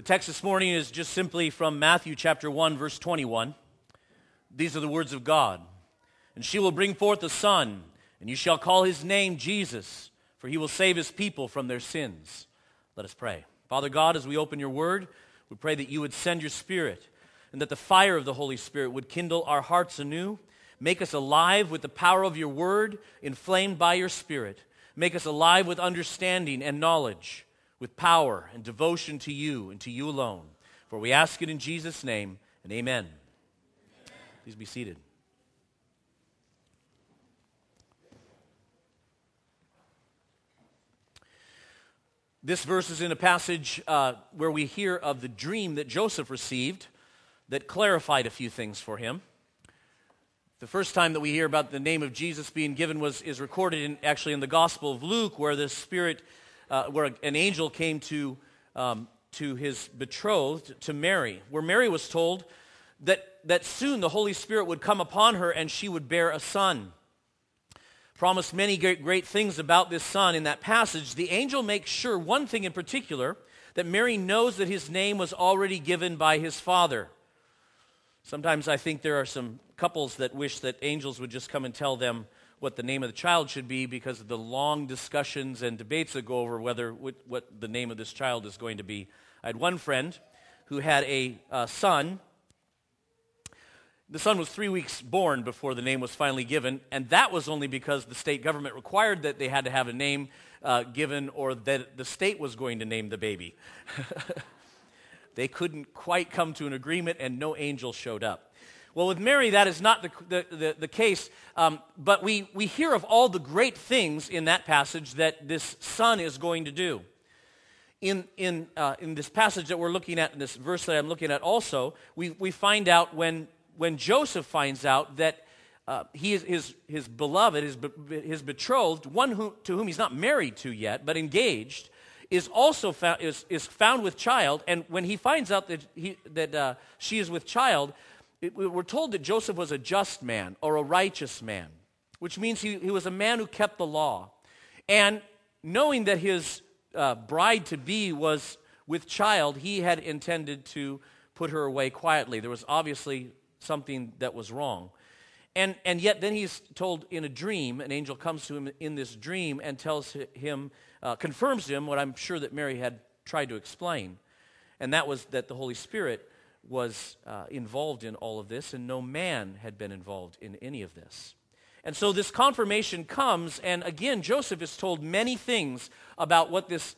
text this morning is just simply from Matthew chapter 1, verse 21. These are the words of God. And she will bring forth a son, and you shall call his name Jesus, for he will save his people from their sins. Let us pray. Father God, as we open your word, we pray that you would send your Spirit, and that the fire of the Holy Spirit would kindle our hearts anew, make us alive with the power of your word, inflamed by your Spirit. Make us alive with understanding and knowledge, with power and devotion to you and to you alone. For we ask it in Jesus' name, and amen. Please be seated. This verse is in a passage where we hear of the dream that Joseph received that clarified a few things for him. The first time that we hear about the name of Jesus being given is recorded in the Gospel of Luke, where the Spirit, where an angel came to his betrothed, to Mary, where Mary was told that soon the Holy Spirit would come upon her and she would bear a son. Promised many great things about this son in that passage. The angel makes sure one thing in particular, that Mary knows that his name was already given by his father. Sometimes I think there are some couples that wish that angels would just come and tell them what the name of the child should be because of the long discussions and debates that go over what the name of this child is going to be. I had one friend who had a son. The son was 3 weeks born before the name was finally given, and that was only because the state government required that they had to have a name given, or that the state was going to name the baby. They couldn't quite come to an agreement, and no angel showed up. Well, with Mary, that is not the case, but we hear of all the great things in that passage that this son is going to do. In this passage that we're looking at, in this verse that I'm looking at also, we find out when Joseph finds out that he is his beloved, his betrothed, one to whom he's not married to yet, but engaged, is also found with child. And when he finds out that she is with child, we're told that Joseph was a just man or a righteous man, which means he was a man who kept the law. And knowing that his bride-to-be was with child, he had intended to put her away quietly. There was obviously something that was wrong. And yet then he's told in a dream, an angel comes to him in this dream and tells him, confirms to him what I'm sure that Mary had tried to explain. And that was that the Holy Spirit was involved in all of this, and no man had been involved in any of this. And so this confirmation comes, and again, Joseph is told many things about what this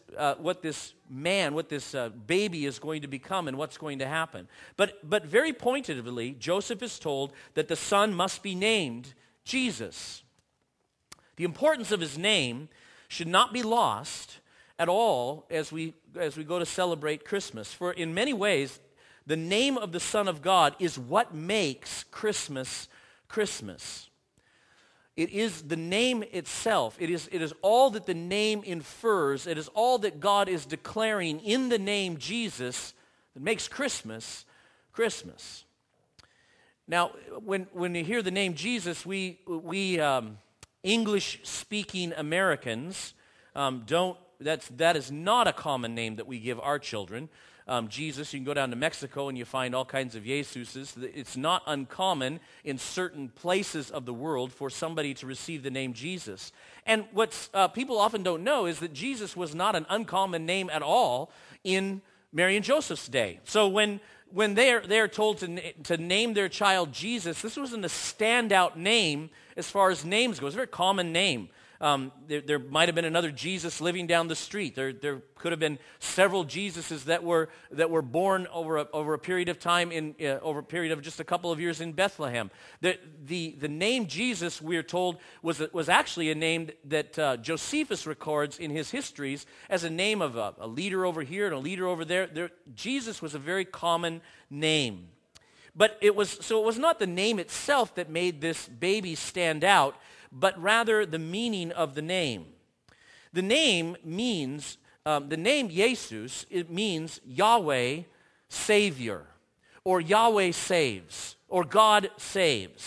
baby is going to become and what's going to happen. But very pointedly, Joseph is told that the son must be named Jesus. The importance of his name should not be lost at all as we go to celebrate Christmas. For in many ways, the name of the Son of God is what makes Christmas Christmas. It is the name itself. It is all that the name infers. It is all that God is declaring in the name Jesus that makes Christmas Christmas. Now, when you hear the name Jesus, we English-speaking Americans that is not a common name that we give our children. Jesus, you can go down to Mexico and you find all kinds of Jesuses. It's not uncommon in certain places of the world for somebody to receive the name Jesus. And what people often don't know is that Jesus was not an uncommon name at all in Mary and Joseph's day. So when they're told to name their child Jesus, this wasn't a standout name as far as names go. It's a very common name. There might have been another Jesus living down the street. There could have been several Jesuses that were born over a period of time over a period of just a couple of years in Bethlehem. The name Jesus, we're told, was actually a name that Josephus records in his histories as a name of a leader over here and a leader over there. Jesus was a very common name. But it was not the name itself that made this baby stand out, but rather the meaning of the name. The name means, the name Jesus, it means Yahweh Savior, or Yahweh saves, or God saves.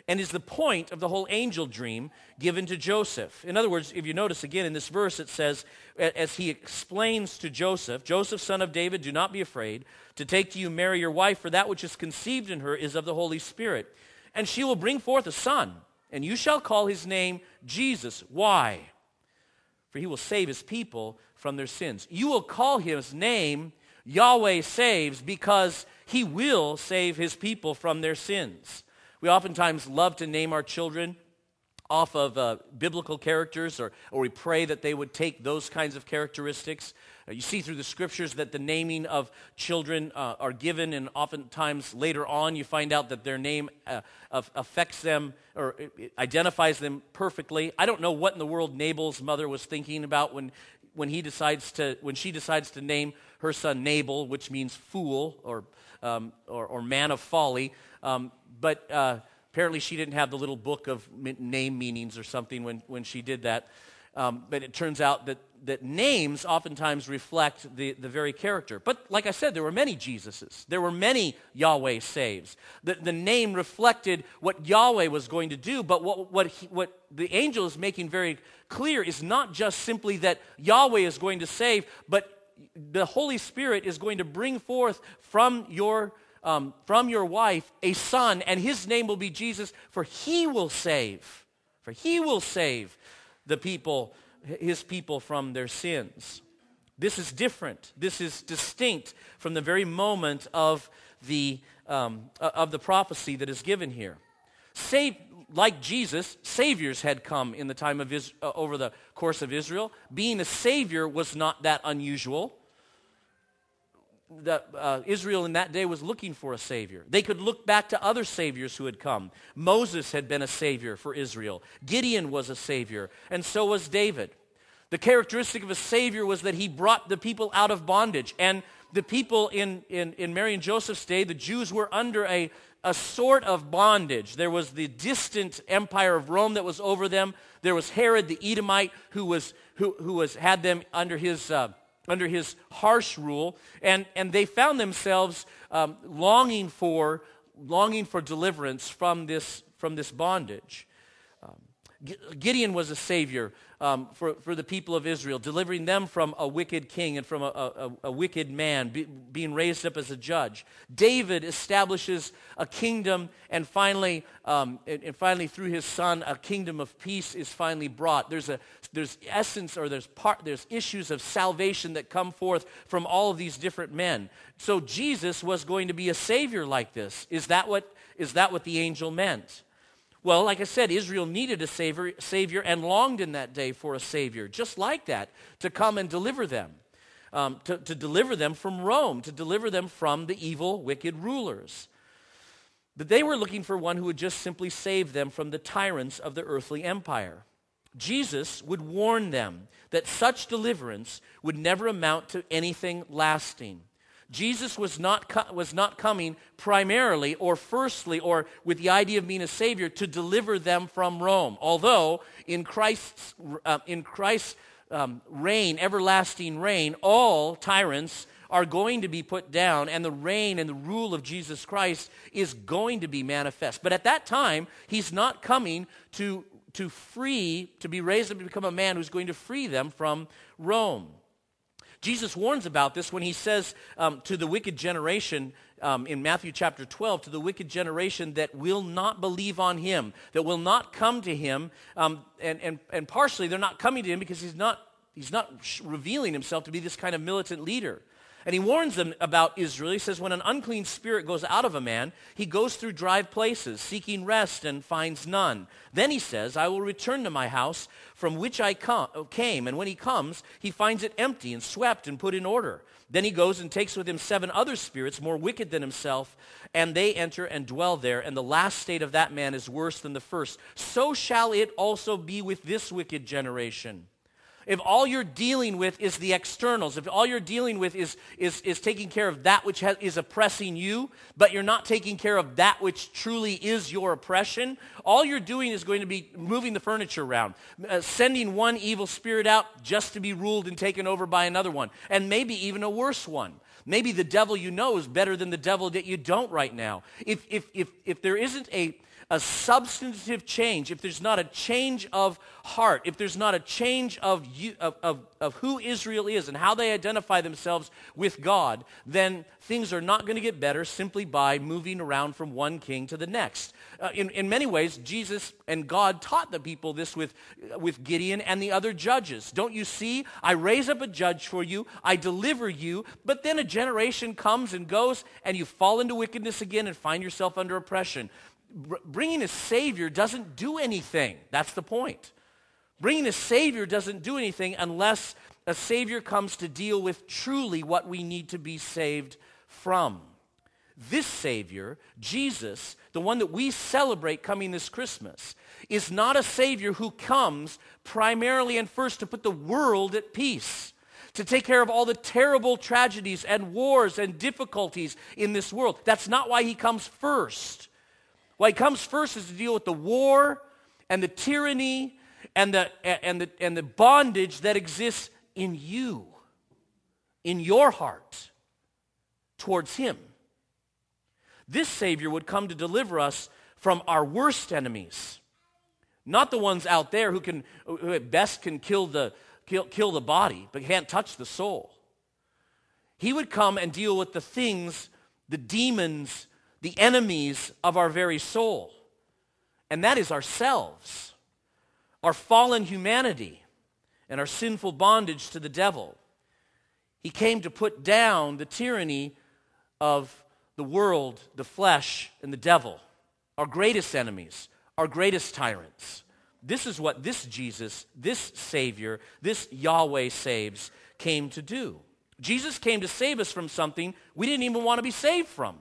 and is the point of the whole angel dream given to Joseph. In other words, if you notice again in this verse, it says, as he explains to Joseph, Joseph, son of David, do not be afraid to take to you Mary your wife, for that which is conceived in her is of the Holy Spirit. And she will bring forth a son, and you shall call his name Jesus. Why? For he will save his people from their sins. You will call his name Yahweh Saves, because he will save his people from their sins. We oftentimes love to name our children off of biblical characters, or we pray that they would take those kinds of characteristics. You see through the scriptures that the naming of children are given, and oftentimes later on you find out that their name affects them or identifies them perfectly. I don't know what in the world Nabal's mother was thinking about when she decides to name her son Nabal, which means fool or man of folly. But apparently she didn't have the little book of name meanings or something when she did that. But it turns out that names oftentimes reflect the very character. But like I said, there were many Jesuses. There were many Yahweh Saves. The name reflected what Yahweh was going to do, but what the angel is making very clear is not just simply that Yahweh is going to save, but the Holy Spirit is going to bring forth from your wife a son, and his name will be Jesus, for he will save. For he will save the people, his people, from their sins. This is different. This is distinct from the very moment of the prophecy that is given here. Like Jesus, saviors had come in the time of over the course of Israel. Being a savior was not that unusual. Israel in that day was looking for a savior. They could look back to other saviors who had come. Moses had been a savior for Israel. Gideon was a savior, and so was David. The characteristic of a savior was that he brought the people out of bondage. And the people in Mary and Joseph's day, the Jews were under a sort of bondage. There was the distant empire of Rome that was over them. There was Herod the Edomite who had them under his harsh rule, and they found themselves longing for deliverance from this bondage. Gideon was a savior for the people of Israel, delivering them from a wicked king and from a wicked man being raised up as a judge. David establishes a kingdom, and finally through his son, a kingdom of peace is finally brought. There's issues of salvation that come forth from all of these different men. So Jesus was going to be a savior like this. Is that what the angel meant? Well, like I said, Israel needed a savior and longed in that day for a savior, just like that, to come and deliver them, to deliver them from Rome, to deliver them from the evil, wicked rulers. But they were looking for one who would just simply save them from the tyrants of the earthly empire. Jesus would warn them that such deliverance would never amount to anything lasting. Jesus was not coming primarily or firstly or with the idea of being a savior to deliver them from Rome. Although in Christ's reign, everlasting reign, all tyrants are going to be put down, and the reign and the rule of Jesus Christ is going to be manifest. But at that time, he's not coming to be raised up to become a man who's going to free them from Rome. Jesus warns about this when he says to the wicked generation in Matthew chapter 12, to the wicked generation that will not believe on him, that will not come to him, and partially they're not coming to him because he's not revealing himself to be this kind of militant leader. And he warns them about Israel. He says, when an unclean spirit goes out of a man, he goes through dry places, seeking rest and finds none. Then he says, I will return to my house from which I came. And when he comes, he finds it empty and swept and put in order. Then he goes and takes with him 7 other spirits more wicked than himself, and they enter and dwell there. And the last state of that man is worse than the first. So shall it also be with this wicked generation. If all you're dealing with is the externals, if all you're dealing with is taking care of that which is oppressing you, but you're not taking care of that which truly is your oppression, all you're doing is going to be moving the furniture around, sending one evil spirit out just to be ruled and taken over by another one, and maybe even a worse one. Maybe the devil you know is better than the devil that you don't right now. If there isn't a substantive change, if there's not a change of heart, if there's not a change of who Israel is and how they identify themselves with God, then things are not going to get better simply by moving around from one king to the next. In many ways, Jesus and God taught the people this with Gideon and the other judges. Don't you see? I raise up a judge for you, I deliver you, but then a generation comes and goes, and you fall into wickedness again and find yourself under oppression. Bringing a Savior doesn't do anything. That's the point. Bringing a Savior doesn't do anything unless a Savior comes to deal with truly what we need to be saved from. This Savior, Jesus, the one that we celebrate coming this Christmas, is not a Savior who comes primarily and first to put the world at peace, to take care of all the terrible tragedies and wars and difficulties in this world. That's not why he comes first. Why he comes first is to deal with the war and the tyranny and the bondage that exists in you, in your heart, towards him. This Savior would come to deliver us from our worst enemies, not the ones out there who at best can kill the body but can't touch the soul. He would come and deal with the things, the demons, the enemies of our very soul. And that is ourselves, our fallen humanity, and our sinful bondage to the devil. He came to put down the tyranny of the world, the flesh, and the devil, our greatest enemies, our greatest tyrants. This is what this Jesus, this Savior, this Yahweh saves, came to do. Jesus came to save us from something we didn't even want to be saved from.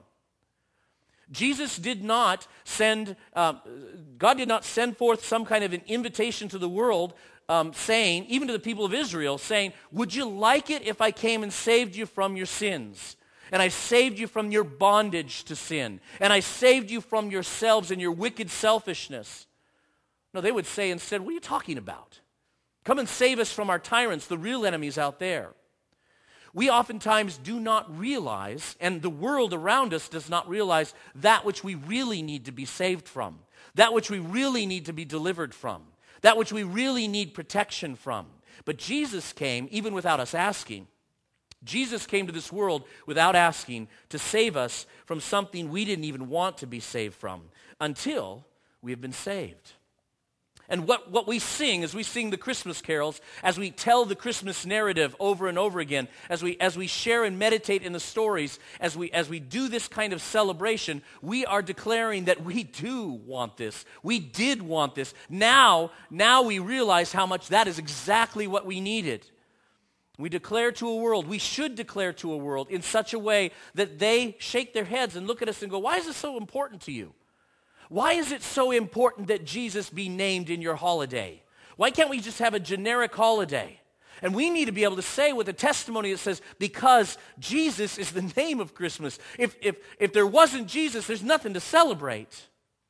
Jesus did not send, God did not send forth some kind of an invitation to the world saying, even to the people of Israel, saying, would you like it if I came and saved you from your sins? And I saved you from your bondage to sin. And I saved you from yourselves and your wicked selfishness. No, they would say instead, what are you talking about? Come and save us from our tyrants, the real enemies out there. We oftentimes do not realize, and the world around us does not realize, that which we really need to be saved from, that which we really need to be delivered from, that which we really need protection from. But Jesus came, even without us asking. Jesus came to this world without asking to save us from something we didn't even want to be saved from until we have been saved. And what we sing as we sing the Christmas carols, as we tell the Christmas narrative over and over again, as we share and meditate in the stories, as we do this kind of celebration, we are declaring that we do want this. We did want this. Now we realize how much that is exactly what we needed. We declare to a world, we should declare to a world in such a way that they shake their heads and look at us and go, why is this so important to you? Why is it so important that Jesus be named in your holiday? Why can't we just have a generic holiday? And we need to be able to say with a testimony that says, because Jesus is the name of Christmas. If there wasn't Jesus, there's nothing to celebrate.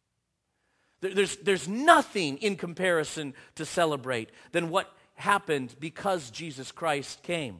There's nothing in comparison to celebrate than what happened because Jesus Christ came.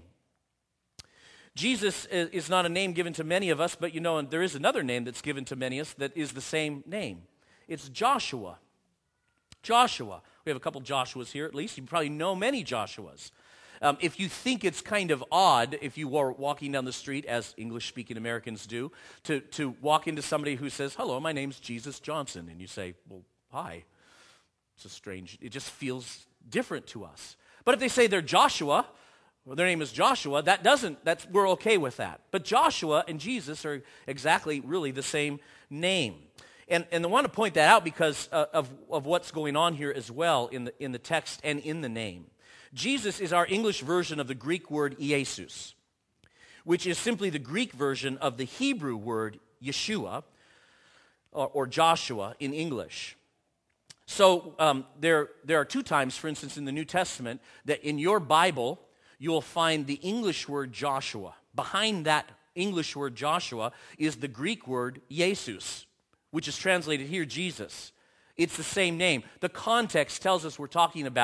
Jesus is not a name given to many of us, but there is another name that's given to many of us that is the same name. It's Joshua. Joshua. We have a couple Joshuas here at least. You probably know many Joshuas. If you think it's kind of odd, if you were walking down the street, as English-speaking Americans do, to walk into somebody who says, hello, my name's Jesus Johnson, and you say, well, hi. It's strange. It just feels different to us. But if they say they're Joshua, well, their name is Joshua, we're okay with that. But Joshua and Jesus are exactly really the same name. And I want to point that out because of what's going on here as well in the text and in the name. Jesus is our English version of the Greek word Iesus, which is simply the Greek version of the Hebrew word Yeshua or Joshua in English. So there are two times, for instance, in the New Testament that in your Bible you will find the English word Joshua. Behind that English word Joshua is the Greek word Jesus, which is translated here Jesus. It's the same name. The context tells us we're talking about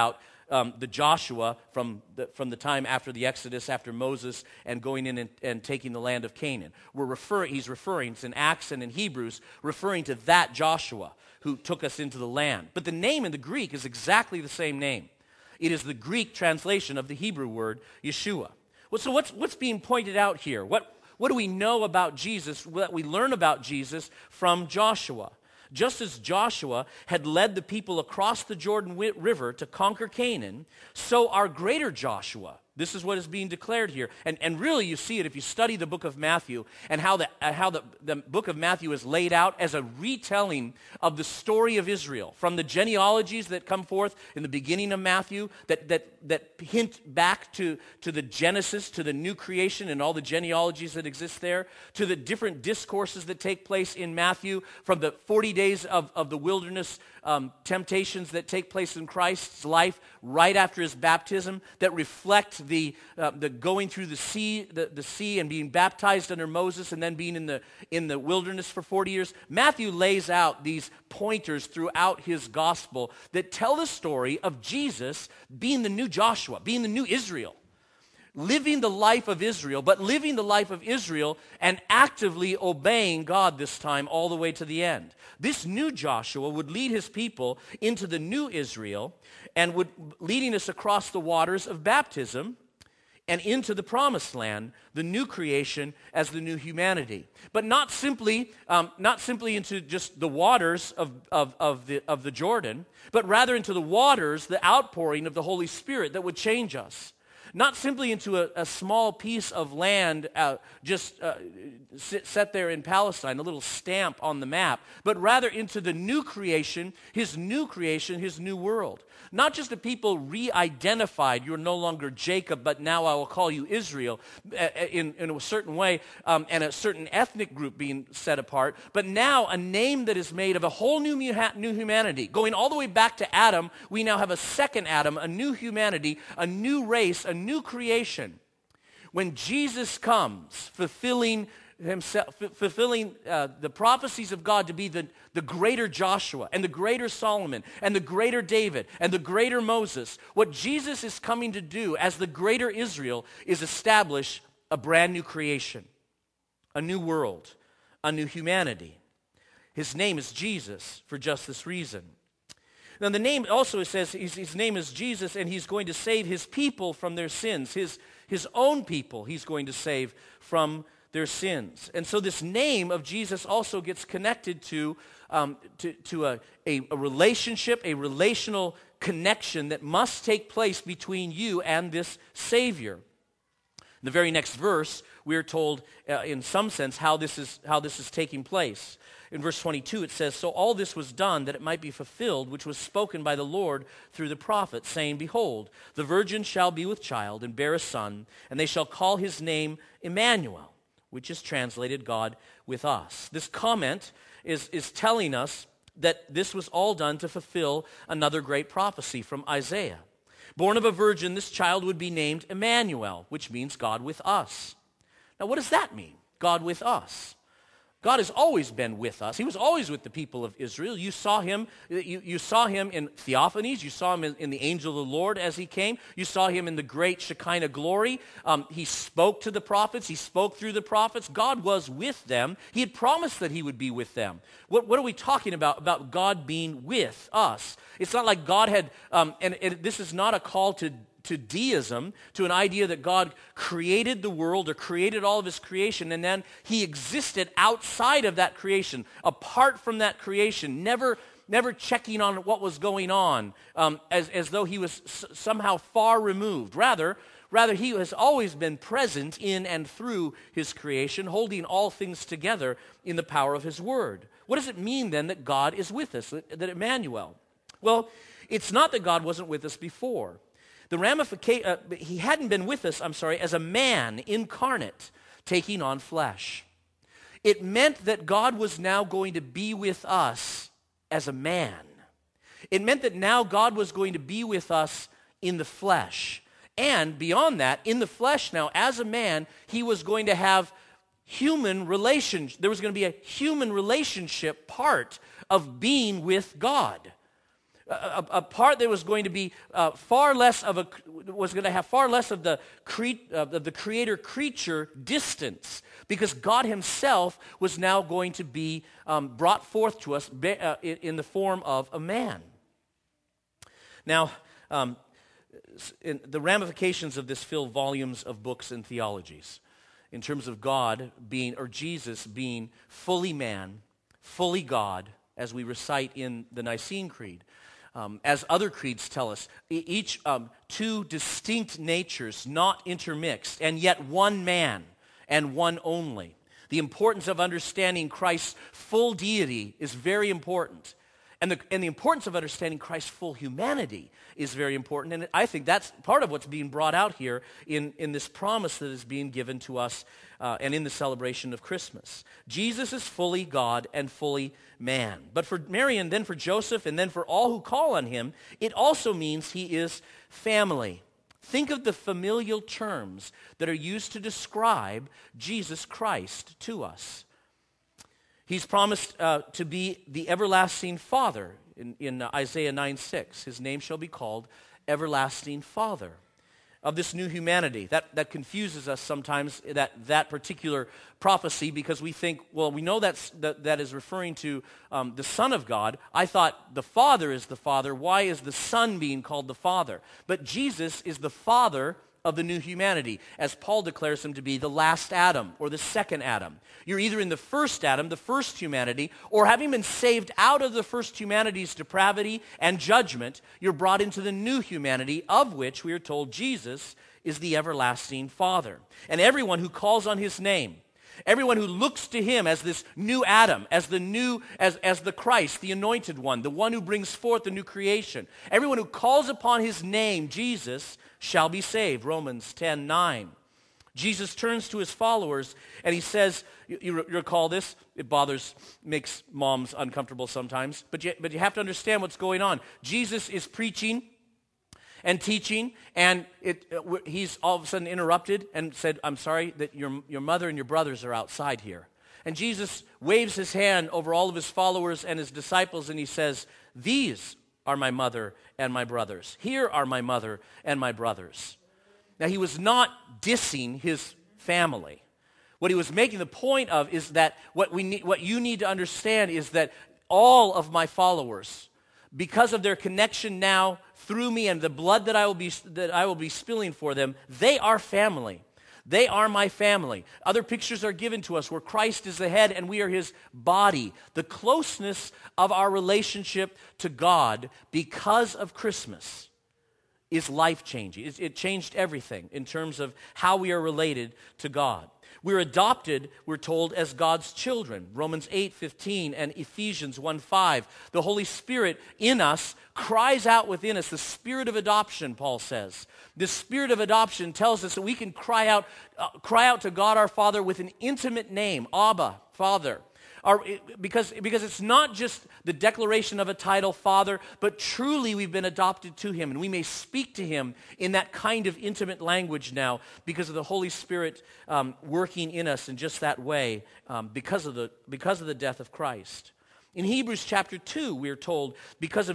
the Joshua from the time after the Exodus, after Moses, and going in and taking the land of Canaan. He's referring, it's in Acts and in Hebrews, referring to that Joshua who took us into the land. But the name in the Greek is exactly the same name. It is the Greek translation of the Hebrew word Yeshua. Well, so what's being pointed out here? What do we know about Jesus, what we learn about Jesus from Joshua? Just as Joshua had led the people across the Jordan River to conquer Canaan, so our greater Joshua, this is what is being declared here. And really you see it if you study the book of Matthew and how the book of Matthew is laid out as a retelling of the story of Israel, from the genealogies that come forth in the beginning of Matthew that hint back to the Genesis, to the new creation and all the genealogies that exist there, to the different discourses that take place in Matthew, from the 40 days of the wilderness temptations that take place in Christ's life right after his baptism, that reflect the going through the sea and being baptized under Moses and then being in the wilderness for 40 years. Matthew lays out these pointers throughout his gospel that tell the story of Jesus being the new Joshua, being the new Israel, living the life of Israel, but living the life of Israel and actively obeying God this time all the way to the end. This new Joshua would lead his people into the new Israel and would leading us across the waters of baptism and into the promised land, the new creation as the new humanity. But not simply into just the waters of the Jordan, but rather into the waters, the outpouring of the Holy Spirit that would change us. Not simply into a small piece of land set there in Palestine, a little stamp on the map, but rather into the new creation, his new world. Not just a people re-identified, you're no longer Jacob, but now I will call you Israel, in a certain way, and a certain ethnic group being set apart, but now a name that is made of a whole new humanity. Going all the way back to Adam, we now have a second Adam, a new humanity, a new race, a new creation. When Jesus comes, fulfilling the prophecies of God to be the greater Joshua and the greater Solomon and the greater David and the greater Moses, what Jesus is coming to do as the greater Israel is establish a brand new creation, a new world, a new humanity. His name is Jesus for just this reason. Now the name also, it says his name is Jesus, and he's going to save his people from their sins. His own people he's going to save from their sins. And so this name of Jesus also gets connected to a relationship, a relational connection that must take place between you and this Savior. In the very next verse, we are told, in some sense, how this is taking place. In verse 22, it says, "So all this was done that it might be fulfilled, which was spoken by the Lord through the prophet, saying, Behold, the virgin shall be with child and bear a son, and they shall call his name Emmanuel," which is translated God with us. This comment is telling us that this was all done to fulfill another great prophecy from Isaiah. Born of a virgin, this child would be named Emmanuel, which means God with us. Now, what does that mean, God with us? God has always been with us. He was always with the people of Israel. You saw him in theophanies. You saw him in the angel of the Lord as he came. You saw him in the great Shekinah glory. He spoke to the prophets. He spoke through the prophets. God was with them. He had promised that he would be with them. What are we talking about God being with us? It's not like God had, and this is not a call to deism, to an idea that God created the world or created all of his creation, and then he existed outside of that creation, apart from that creation, never checking on what was going on, as though he was somehow far removed. Rather, he has always been present in and through his creation, holding all things together in the power of his word. What does it mean then that God is with us, that Emmanuel? Well, it's not that God wasn't with us before. The ramification, he hadn't been with us, as a man incarnate, taking on flesh. It meant that God was now going to be with us as a man. It meant that now God was going to be with us in the flesh. And beyond that, in the flesh now, as a man, he was going to have human relations. There was going to be a human relationship part of being with God. a part that was going to be was going to have far less of the creator-creature distance, because God himself was now going to be brought forth to us in the form of a man. Now, the ramifications of this fill volumes of books and theologies in terms of God being, or Jesus being fully man, fully God, as we recite in the Nicene Creed. As other creeds tell us, each two distinct natures, not intermixed, and yet one man and one only. The importance of understanding Christ's full deity is very important. And the importance of understanding Christ's full humanity is very important. And I think that's part of what's being brought out here in this promise that is being given to us and in the celebration of Christmas. Jesus is fully God and fully man. But for Mary and then for Joseph and then for all who call on him, it also means he is family. Think of the familial terms that are used to describe Jesus Christ to us. He's promised to be the everlasting Father in Isaiah 9:6. His name shall be called Everlasting Father. Of this new humanity. That confuses us sometimes, that particular prophecy, because we think, well, we know that is referring to the Son of God. I thought the Father is the Father. Why is the Son being called the Father? But Jesus is the Father of the new humanity, as Paul declares him to be the last Adam or the second Adam. You're either in the first Adam, the first humanity, or having been saved out of the first humanity's depravity and judgment, you're brought into the new humanity, of which we are told Jesus is the everlasting Father. And everyone who calls on his name, everyone who looks to him as this new Adam, as the Christ, the anointed one, the one who brings forth the new creation, everyone who calls upon his name, Jesus, shall be saved. Romans 10:9. Jesus turns to his followers and he says, you recall this? It makes moms uncomfortable sometimes, but you have to understand what's going on. Jesus is preaching and teaching, and he's all of a sudden interrupted and said, I'm sorry that your mother and your brothers are outside here. And Jesus waves his hand over all of his followers and his disciples, and he says, these are my mother and my brothers. Here are my mother and my brothers. Now, he was not dissing his family. What he was making the point of is that what you need to understand is that all of my followers, because of their connection now through me and the blood that I will be spilling for them, they are family. They are my family. Other pictures are given to us where Christ is the head and we are his body. The closeness of our relationship to God because of Christmas is life-changing. It changed everything in terms of how we are related to God. We're adopted, we're told, as God's children. Romans 8:15 and Ephesians 1:5. The Holy Spirit in us cries out within us, the spirit of adoption, Paul says. The spirit of adoption tells us that we can cry out to God our Father with an intimate name, Abba, Father. Because it's not just the declaration of a title, Father, but truly we've been adopted to him, and we may speak to him in that kind of intimate language now because of the Holy Spirit working in us in just that way because of the death of Christ. In Hebrews chapter 2, we are told, because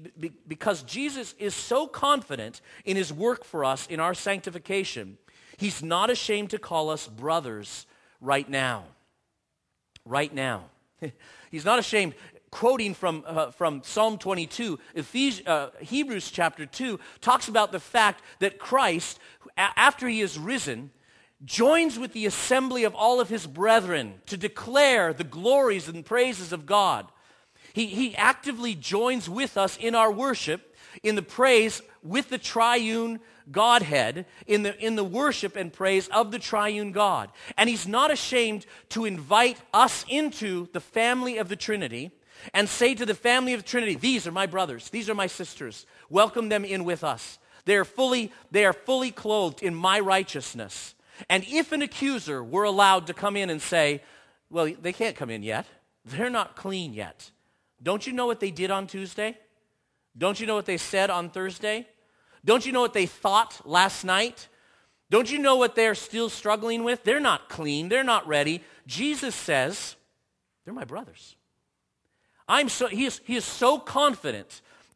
Jesus is so confident in his work for us in our sanctification, he's not ashamed to call us brothers right now. Right now. He's not ashamed. Quoting from Psalm 22, Hebrews chapter 2 talks about the fact that Christ, after he is risen, joins with the assembly of all of his brethren to declare the glories and praises of God. He actively joins with us in our worship, in the praise with the triune Godhead, in the worship and praise of the triune God. And he's not ashamed to invite us into the family of the Trinity and say to the family of the Trinity, these are my brothers, these are my sisters, welcome them in with us. They are fully clothed in my righteousness. And if an accuser were allowed to come in and say, well, they can't come in yet, they're not clean yet. Don't you know what they did on Tuesday? Don't you know what they said on Thursday? Don't you know what they thought last night? Don't you know what they're still struggling with? They're not clean. They're not ready. Jesus says, they're my brothers. He is so confident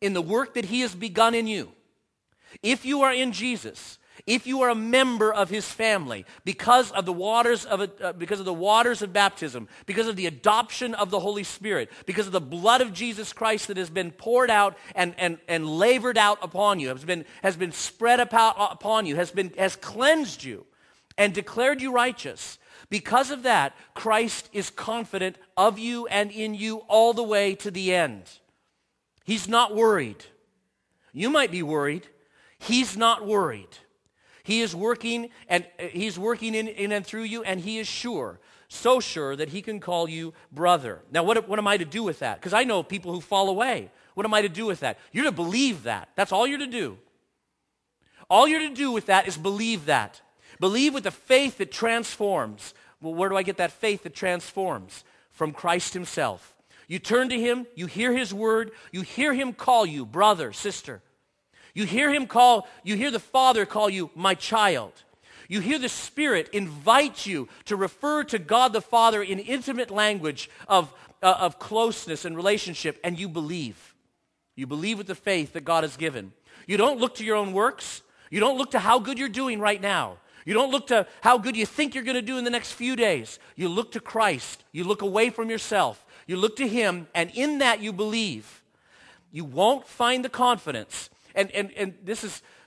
in the work that he has begun in you. If you are in Jesus, if you are a member of his family, because of the waters of baptism, because of the adoption of the Holy Spirit, because of the blood of Jesus Christ that has been poured out and lavered out upon you, has been spread upon you, has cleansed you and declared you righteous. Because of that, Christ is confident of you and in you all the way to the end. He's not worried. You might be worried. He's not worried. He is working, and he's working in and through you, and he is sure, so sure that he can call you brother. Now, what am I to do with that? Because I know people who fall away. What am I to do with that? You're to believe that. That's all you're to do. All you're to do with that is believe that. Believe with a faith that transforms. Well, where do I get that faith that transforms? From Christ himself. You turn to him, you hear his word, you hear him call you brother, sister. You hear the Father call you my child. You hear the Spirit invite you to refer to God the Father in intimate language of closeness and relationship, and you believe. You believe with the faith that God has given. You don't look to your own works. You don't look to how good you're doing right now. You don't look to how good you think you're going to do in the next few days. You look to Christ. You look away from yourself. You look to him, and in that you believe. You won't find the confidence. And this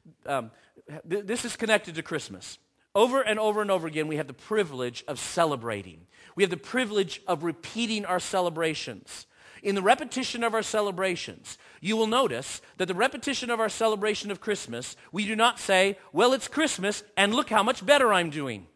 is connected to Christmas. Over and over and over again, we have the privilege of celebrating. We have the privilege of repeating our celebrations. In the repetition of our celebrations, you will notice that the repetition of our celebration of Christmas, we do not say, well, it's Christmas, and look how much better I'm doing.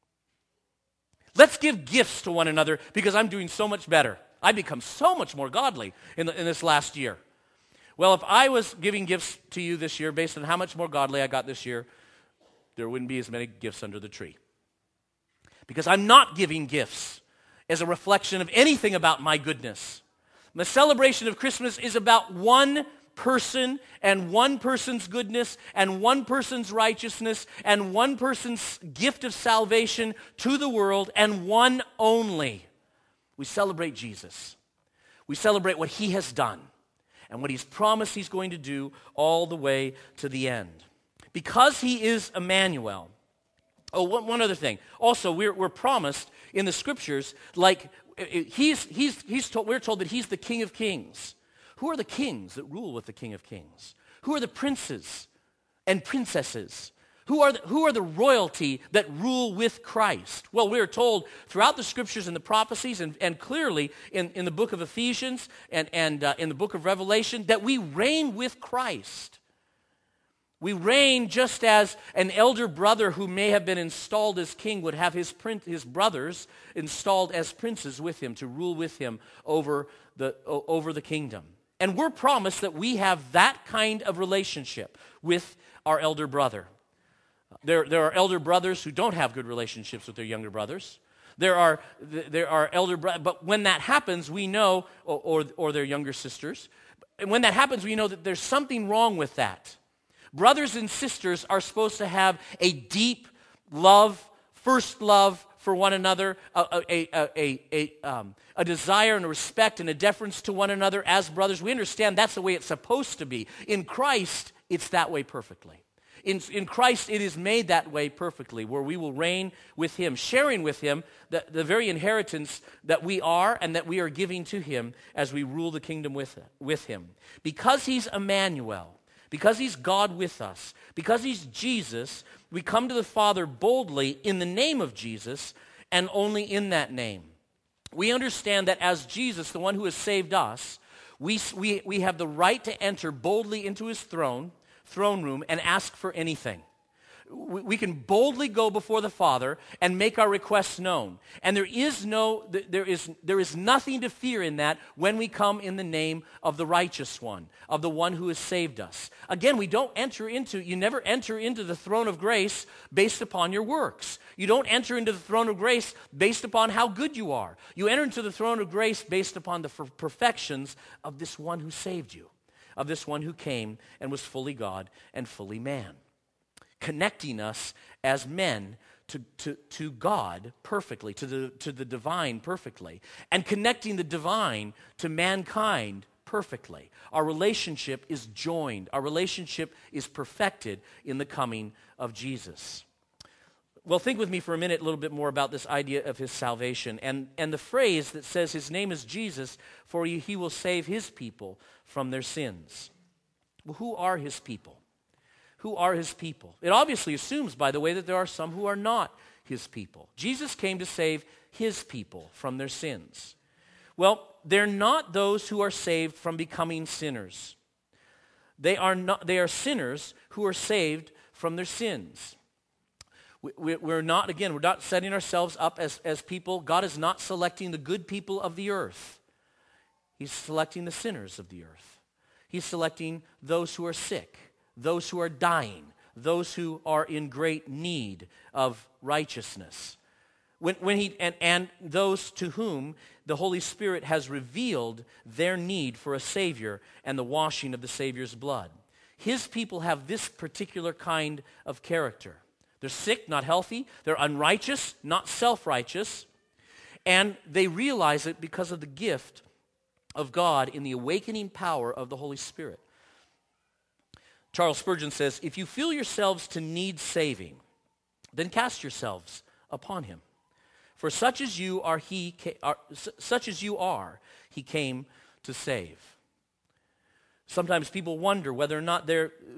Let's give gifts to one another because I'm doing so much better. I've become so much more godly in this last year. Well, if I was giving gifts to you this year based on how much more godly I got this year, there wouldn't be as many gifts under the tree. Because I'm not giving gifts as a reflection of anything about my goodness. The celebration of Christmas is about one person and one person's goodness and one person's righteousness and one person's gift of salvation to the world, and one only. We celebrate Jesus. We celebrate what he has done and what he's promised he's going to do all the way to the end. Because he is Emmanuel. Oh, one other thing. Also, we're promised in the scriptures, like we're told that he's the King of Kings. Who are the kings that rule with the King of Kings? Who are the princes and princesses? Who are the royalty that rule with Christ? Well, we are told throughout the scriptures and the prophecies and clearly in the book of Ephesians and in the book of Revelation that we reign with Christ. We reign just as an elder brother who may have been installed as king would have his brothers installed as princes with him to rule with him over the kingdom. And we're promised that we have that kind of relationship with our elder brother. There are elder brothers who don't have good relationships with their younger brothers. There are elder brothers, but when that happens, we know, or their younger sisters, and when that happens, we know that there's something wrong with that. Brothers and sisters are supposed to have a deep love, first love for one another, a desire and a respect and a deference to one another as brothers. We understand that's the way it's supposed to be. In Christ, it's that way perfectly. In Christ, it is made that way perfectly, where we will reign with him, sharing with him the very inheritance that we are and that we are giving to him as we rule the kingdom with him. Because he's Emmanuel, because he's God with us, because he's Jesus, we come to the Father boldly in the name of Jesus and only in that name. We understand that as Jesus, the one who has saved us, we have the right to enter boldly into his throne room and ask for anything. We can boldly go before the Father and make our requests known. And there is nothing to fear in that when we come in the name of the righteous one, of the one who has saved us. Again, you never enter into the throne of grace based upon your works. You don't enter into the throne of grace based upon how good you are. You enter into the throne of grace based upon the perfections of this one who saved you, of this one who came and was fully God and fully man, connecting us as men to God perfectly, to the divine perfectly, and connecting the divine to mankind perfectly. Our relationship is joined. Our relationship is perfected in the coming of Jesus. Well, think with me for a minute a little bit more about this idea of his salvation and the phrase that says his name is Jesus, for he will save his people from their sins. Well, who are his people? Who are his people? It obviously assumes, by the way, that there are some who are not his people. Jesus came to save his people from their sins. Well, they're not those who are saved from becoming sinners. They are sinners who are saved from their sins. We're not setting ourselves up as people. God is not selecting the good people of the earth. He's selecting the sinners of the earth. He's selecting those who are sick, those who are dying, those who are in great need of righteousness. And those to whom the Holy Spirit has revealed their need for a Savior and the washing of the Savior's blood. His people have this particular kind of character. They're sick, not healthy. They're unrighteous, not self-righteous. And they realize it because of the gift of God in the awakening power of the Holy Spirit. Charles Spurgeon says, if you feel yourselves to need saving, then cast yourselves upon him. For such as you are, he came to save. Sometimes people wonder whether or not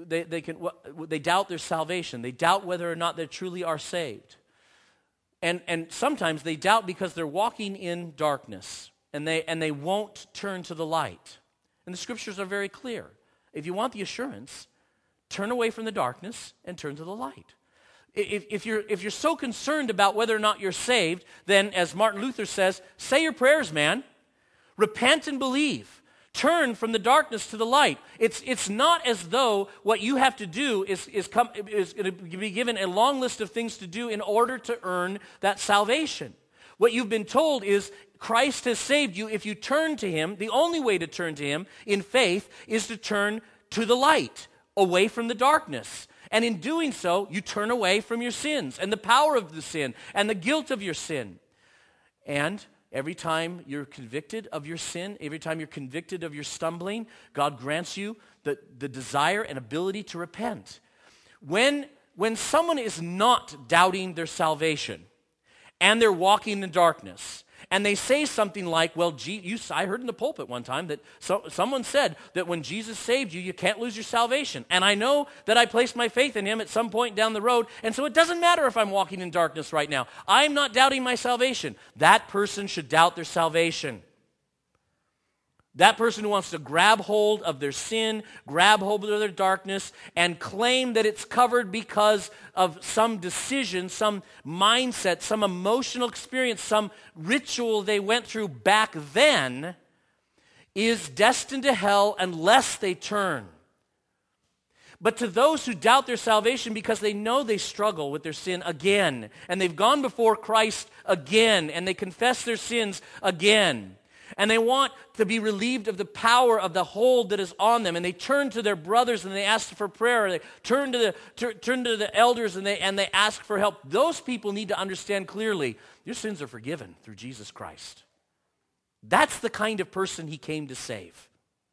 they doubt their salvation. They doubt whether or not they truly are saved. And sometimes they doubt because they're walking in darkness and they won't turn to the light. And the scriptures are very clear. If you want the assurance, turn away from the darkness and turn to the light. If you're so concerned about whether or not you're saved, then as Martin Luther says, say your prayers, man. Repent and believe. Turn from the darkness to the light. It's not as though what you have to do is going to be given a long list of things to do in order to earn that salvation. What you've been told is Christ has saved you. If you turn to him, the only way to turn to him in faith is to turn to the light, away from the darkness. And in doing so, you turn away from your sins and the power of the sin and the guilt of your sin. And every time you're convicted of your sin, every time you're convicted of your stumbling, God grants you the desire and ability to repent. When someone is not doubting their salvation and they're walking in darkness, and they say something like, well, I heard in the pulpit one time that someone said that when Jesus saved you, you can't lose your salvation. And I know that I placed my faith in him at some point down the road, and so it doesn't matter if I'm walking in darkness right now. I'm not doubting my salvation. That person should doubt their salvation. That person who wants to grab hold of their sin, grab hold of their darkness, and claim that it's covered because of some decision, some mindset, some emotional experience, some ritual they went through back then, is destined to hell unless they turn. But to those who doubt their salvation because they know they struggle with their sin again, and they've gone before Christ again, and they confess their sins again, and they want to be relieved of the power of the hold that is on them, and they turn to their brothers and they ask for prayer, or they turn to the elders and they ask for help. Those people need to understand clearly, your sins are forgiven through Jesus Christ. That's the kind of person he came to save.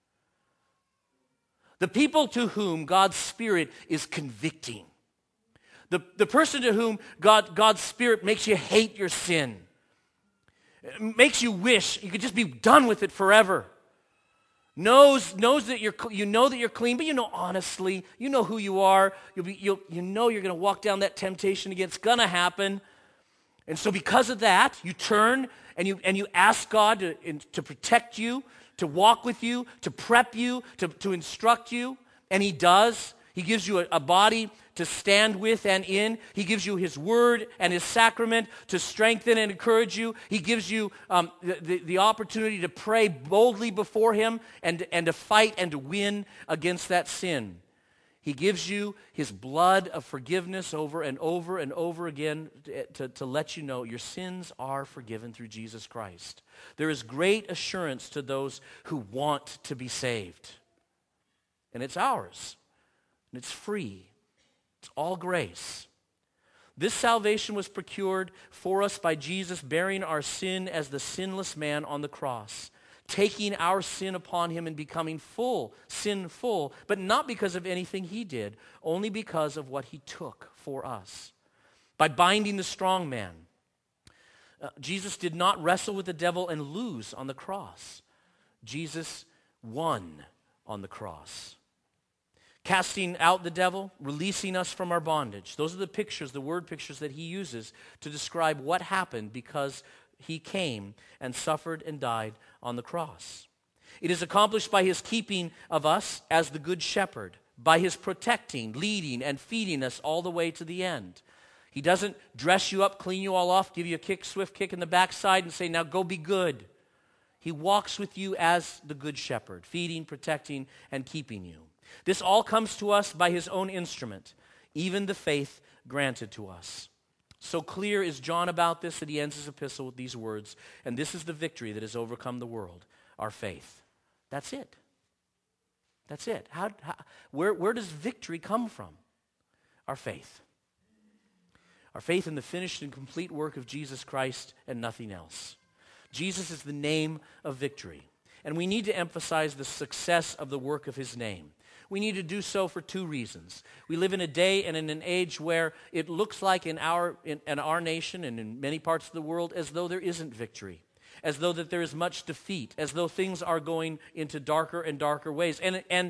The people to whom God's Spirit is convicting. The person to whom God's Spirit makes you hate your sin. It makes you wish you could just be done with it forever. Knows that you know that you're clean, but you know honestly, you know who you are. You know you're going to walk down that temptation again. It's going to happen. And so because of that, you turn and you ask God to protect you, to walk with you, to prep you, to instruct you. And he does. He gives you a body to stand with and in. He gives you his word and his sacrament to strengthen and encourage you. He gives you the opportunity to pray boldly before him and to fight and to win against that sin. He gives you his blood of forgiveness over and over and over again to let you know your sins are forgiven through Jesus Christ. There is great assurance to those who want to be saved. And it's ours. And it's free. It's all grace. This salvation was procured for us by Jesus bearing our sin as the sinless man on the cross. taking our sin upon him and becoming sinful, but not because of anything he did, only because of what he took for us. By binding the strong man, Jesus did not wrestle with the devil and lose on the cross. Jesus won on the cross. Casting out the devil, releasing us from our bondage. Those are the pictures, the word pictures that he uses to describe what happened because he came and suffered and died on the cross. It is accomplished by his keeping of us as the good shepherd, by his protecting, leading, and feeding us all the way to the end. He doesn't dress you up, clean you all off, give you a swift kick in the backside and say, now go be good. He walks with you as the good shepherd, feeding, protecting, and keeping you. This all comes to us by his own instrument, even the faith granted to us. So clear is John about this that he ends his epistle with these words, and this is the victory that has overcome the world, our faith. That's it. That's it. Where does victory come from? Our faith. Our faith in the finished and complete work of Jesus Christ and nothing else. Jesus is the name of victory. And we need to emphasize the success of the work of his name. We need to do so for two reasons. We live in a day and in an age where it looks like in our nation and in many parts of the world as though there isn't victory, as though that there is much defeat, as though things are going into darker and darker ways. And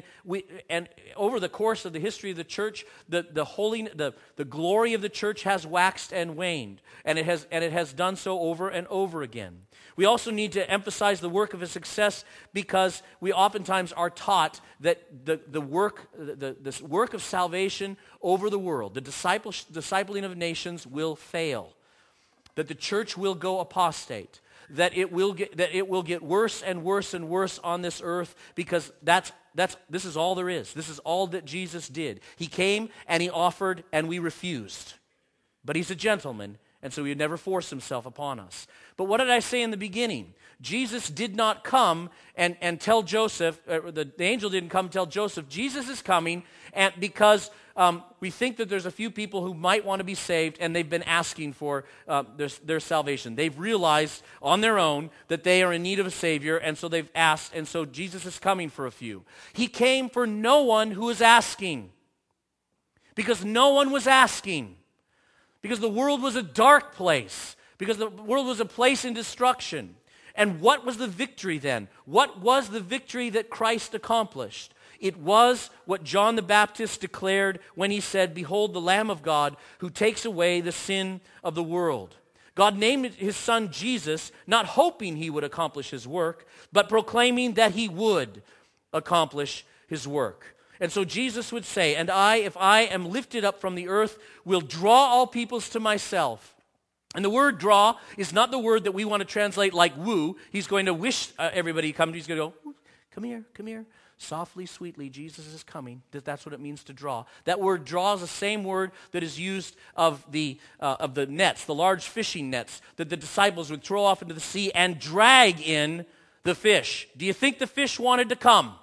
over the course of the history of the church, the glory of the church has waxed and waned, and it has done so over and over again. We also need to emphasize the work of his success because we oftentimes are taught that the work of salvation over the world, the discipling of nations will fail, that the church will go apostate, that it will get worse and worse and worse on this earth because this is all there is. This is all that Jesus did. He came and he offered and we refused. But he's a gentleman, and so he would never force himself upon us. But what did I say in the beginning? Jesus did not come and tell Joseph, the angel didn't come and tell Joseph, Jesus is coming, and because we think that there's a few people who might want to be saved, and they've been asking for their salvation. They've realized on their own that they are in need of a Savior, and so they've asked, and so Jesus is coming for a few. He came for no one who was asking, because no one was asking. Because the world was a dark place. Because the world was a place in destruction. And what was the victory then? What was the victory that Christ accomplished? It was what John the Baptist declared when he said, "Behold the Lamb of God who takes away the sin of the world." God named his son Jesus, not hoping he would accomplish his work, but proclaiming that he would accomplish his work. And so Jesus would say, "And I, if I am lifted up from the earth, will draw all peoples to myself." And the word draw is not the word that we want to translate like woo. He's going to wish everybody come. He's going to go, come here. Softly, sweetly, Jesus is coming. That's what it means to draw. That word draw is the same word that is used of the nets, the large fishing nets that the disciples would throw off into the sea and drag in the fish. Do you think the fish wanted to come?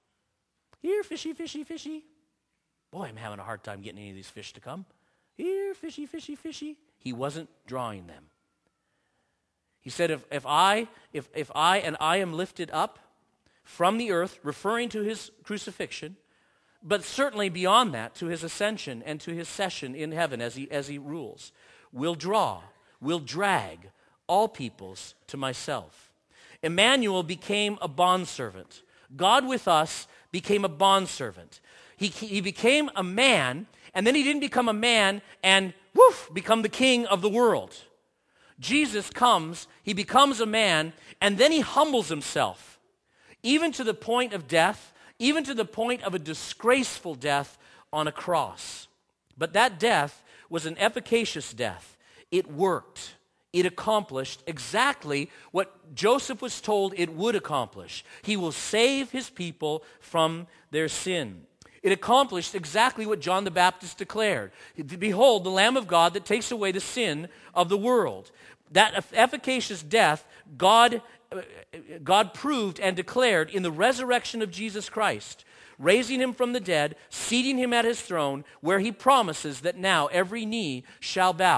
Here, fishy, fishy, fishy. Boy, I'm having a hard time getting any of these fish to come. Here, fishy, fishy, fishy. He wasn't drawing them. He said, if I am lifted up from the earth, referring to his crucifixion, but certainly beyond that, to his ascension and to his session in heaven as he rules, will drag all peoples to myself. Emmanuel became a bondservant. God with us became a bondservant. He became a man, and then he didn't become a man and become the king of the world. Jesus comes, he becomes a man, and then he humbles himself, even to the point of death, even to the point of a disgraceful death on a cross. But that death was an efficacious death. It worked. It accomplished exactly what Joseph was told it would accomplish. He will save his people from their sin. It accomplished exactly what John the Baptist declared. Behold, the Lamb of God that takes away the sin of the world. That efficacious death, God proved and declared in the resurrection of Jesus Christ, raising him from the dead, seating him at his throne, where he promises that now every knee shall bow.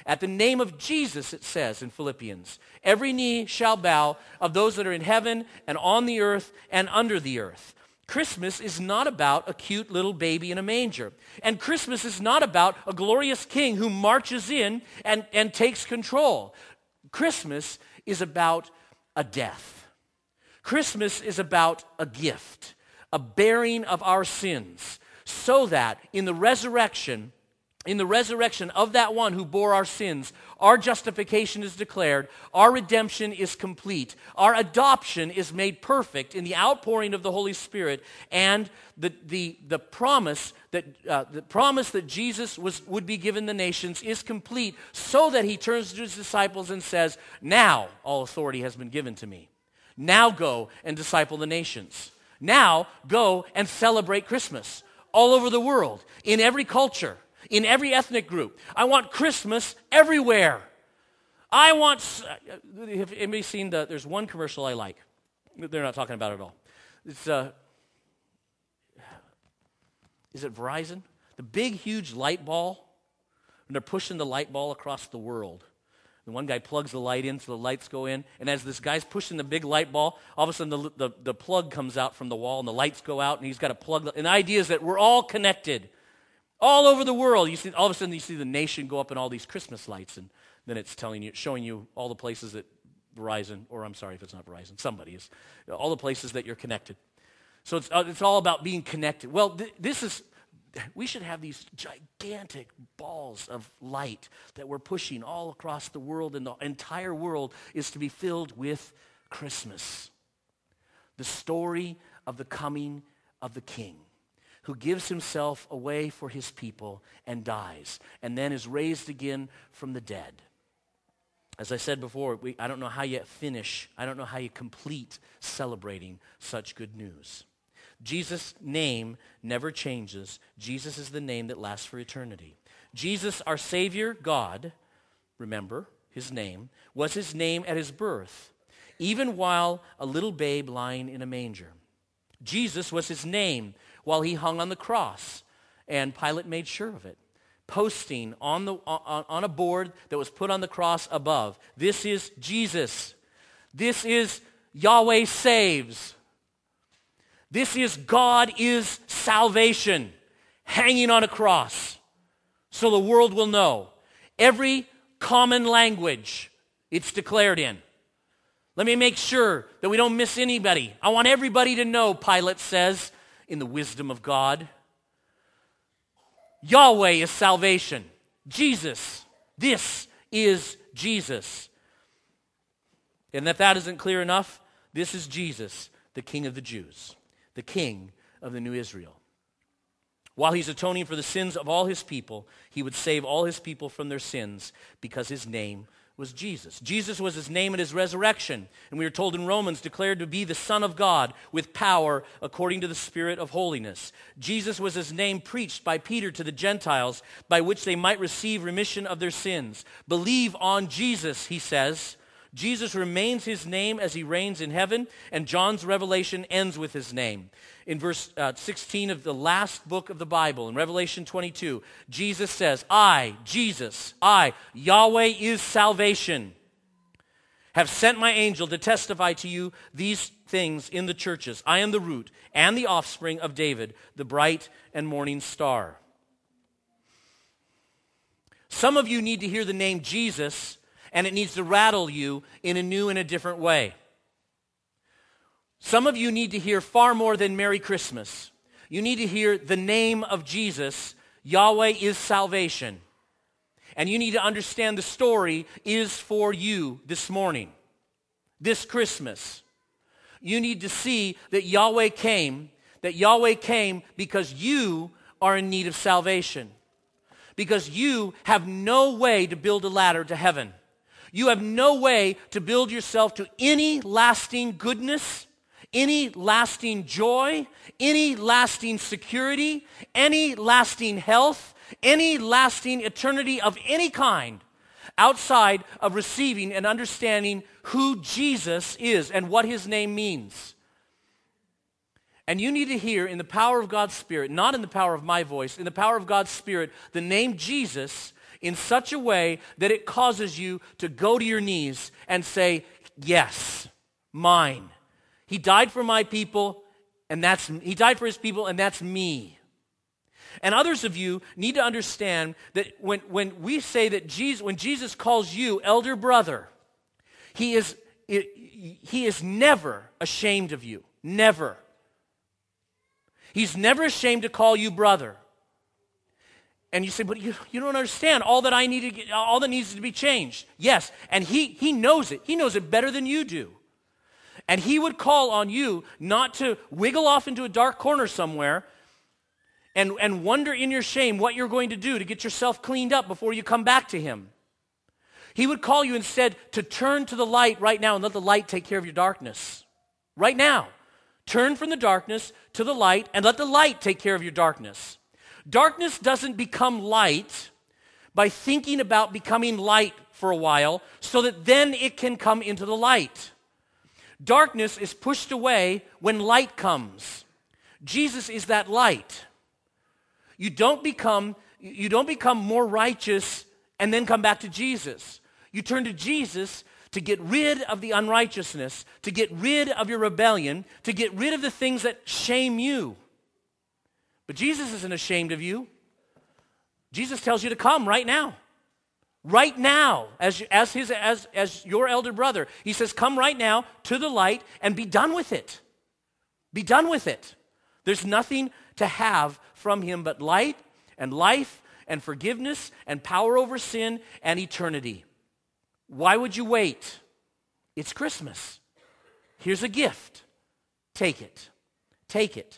At the name of Jesus, it says in Philippians, every knee shall bow of those that are in heaven and on the earth and under the earth. Christmas is not about a cute little baby in a manger. And Christmas is not about a glorious king who marches in and takes control. Christmas is about a death. Christmas is about a gift, a bearing of our sins, so that in the resurrection of that one who bore our sins, our justification is declared, our redemption is complete, our adoption is made perfect in the outpouring of the Holy Spirit, and the promise that Jesus would be given the nations is complete, so that he turns to his disciples and says, now all authority has been given to me. Now go and disciple the nations. Now go and celebrate Christmas all over the world, in every culture, in every ethnic group. I want Christmas everywhere. Have anybody seen there's one commercial I like. They're not talking about it at all. It's, is it Verizon? The big, huge light ball, and they're pushing the light ball across the world. The one guy plugs the light in so the lights go in, and as this guy's pushing the big light ball, all of a sudden the plug comes out from the wall, and the lights go out, and he's got to plug. And the idea is that we're all connected. All over the world, you see, all of a sudden you see the nation go up in all these Christmas lights, and then it's showing you all the places that Verizon, or I'm sorry if it's not Verizon, somebody is, all the places that you're connected. So it's all about being connected. Well, we should have these gigantic balls of light that we're pushing all across the world, and the entire world is to be filled with Christmas. The story of the coming of the King, who gives himself away for his people and dies, and then is raised again from the dead. As I said before, I don't know how you complete celebrating such good news. Jesus' name never changes. Jesus is the name that lasts for eternity. Jesus, our Savior, God, remember, his name, was his name at his birth, even while a little babe lying in a manger. Jesus was his name while he hung on the cross, and Pilate made sure of it, posting on a board that was put on the cross above, "This is Jesus. This is Yahweh saves. This is God is salvation," hanging on a cross, so the world will know. Every common language it's declared in. Let me make sure that we don't miss anybody. I want everybody to know, Pilate says, in the wisdom of God, Yahweh is salvation. Jesus, this is Jesus. And if that isn't clear enough, this is Jesus, the King of the Jews, the King of the new Israel. While he's atoning for the sins of all his people, he would save all his people from their sins because his name was Jesus. Jesus was his name at his resurrection, and we are told in Romans, declared to be the Son of God with power according to the Spirit of holiness. Jesus was his name preached by Peter to the Gentiles, by which they might receive remission of their sins. Believe on Jesus, he says. Jesus remains his name as he reigns in heaven, and John's revelation ends with his name. In verse 16 of the last book of the Bible, in Revelation 22, Jesus says, I, Jesus, Yahweh is salvation, have sent my angel to testify to you these things in the churches. I am the root and the offspring of David, the bright and morning star. Some of you need to hear the name Jesus, and it needs to rattle you in a new and a different way. Some of you need to hear far more than Merry Christmas. You need to hear the name of Jesus, Yahweh is salvation. And you need to understand the story is for you this morning, this Christmas. You need to see that Yahweh came because you are in need of salvation. Because you have no way to build a ladder to heaven. You have no way to build yourself to any lasting goodness, any lasting joy, any lasting security, any lasting health, any lasting eternity of any kind outside of receiving and understanding who Jesus is and what his name means. And you need to hear in the power of God's Spirit, not in the power of my voice, in the power of God's Spirit, the name Jesus in such a way that it causes you to go to your knees and say, yes, mine. He died for my people, and he died for his people, and that's me. And others of you need to understand that when we say that when Jesus calls you elder brother, he is never ashamed of you. Never. He's never ashamed to call you brother. And you say, but you don't understand all that all that needs to be changed. Yes, and he knows it. He knows it better than you do. And he would call on you not to wiggle off into a dark corner somewhere and wonder in your shame what you're going to do to get yourself cleaned up before you come back to him. He would call you instead to turn to the light right now and let the light take care of your darkness. Right now. Turn from the darkness to the light and let the light take care of your darkness. Darkness doesn't become light by thinking about becoming light for a while so that then it can come into the light. Darkness is pushed away when light comes. Jesus is that light. You don't become more righteous and then come back to Jesus. You turn to Jesus to get rid of the unrighteousness, to get rid of your rebellion, to get rid of the things that shame you. But Jesus isn't ashamed of you. Jesus tells you to come right now. Right now, as your elder brother. He says, come right now to the light and be done with it. Be done with it. There's nothing to have from him but light and life and forgiveness and power over sin and eternity. Why would you wait? It's Christmas. Here's a gift. Take it. Take it.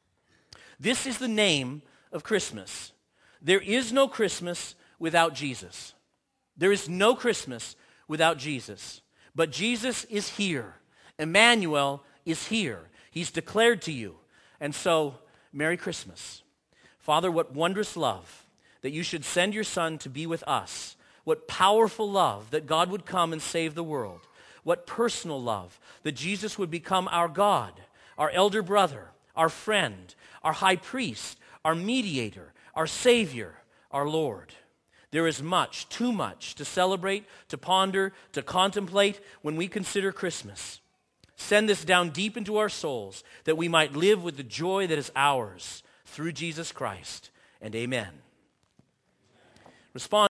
This is the name of Christmas. There is no Christmas without Jesus. There is no Christmas without Jesus. But Jesus is here. Emmanuel is here. He's declared to you. And so, Merry Christmas. Father, what wondrous love that you should send your Son to be with us. What powerful love that God would come and save the world. What personal love that Jesus would become our God, our elder brother, our friend, our high priest, our mediator, our Savior, our Lord. There is much, too much, to celebrate, to ponder, to contemplate when we consider Christmas. Send this down deep into our souls that we might live with the joy that is ours through Jesus Christ. And amen. Respond.